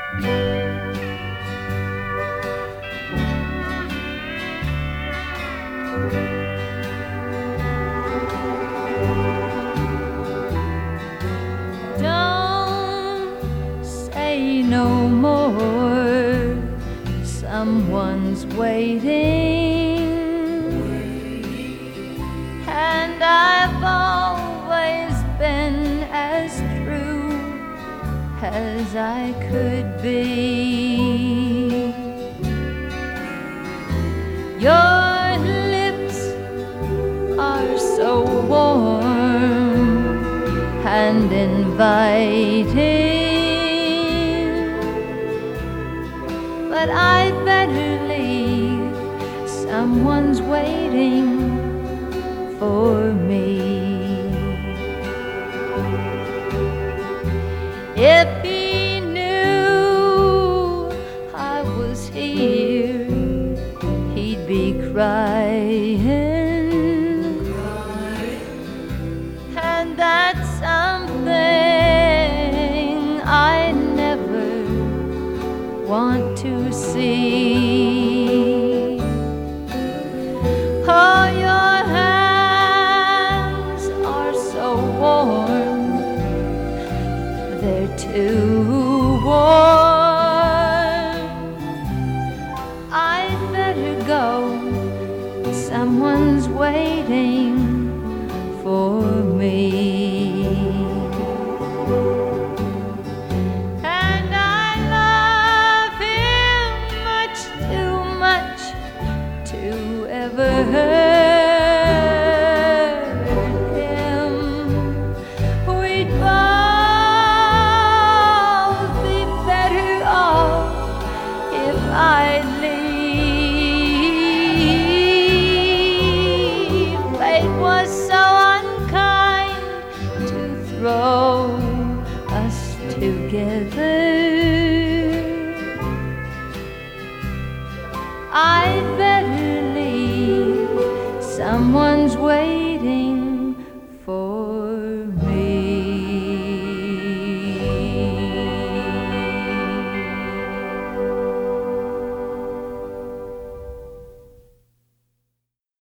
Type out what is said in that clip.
Don't say no more, someone's waiting, and I've always been as true as I could be. Your lips are so warm and inviting, but I'd better leave, someone's waiting for me. If he knew I was here, he'd be crying, and that's something I never want to see. Oh, your hands are so warm, they're too warm.